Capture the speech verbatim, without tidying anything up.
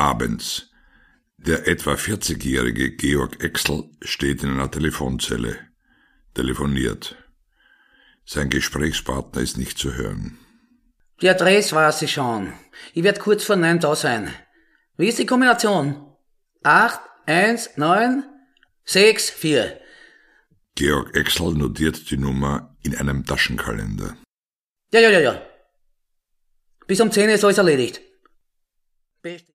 Abends. Der etwa vierzigjährige Georg Exl steht in einer Telefonzelle, telefoniert. Sein Gesprächspartner ist nicht zu hören. Die Adresse weiß ich schon. Ich werd kurz vor neun da sein. Wie ist die Kombination? Acht, eins, neun, sechs, vier. Georg Exl notiert die Nummer in einem Taschenkalender. Ja, ja, ja, ja. Bis um zehn ist alles erledigt. Best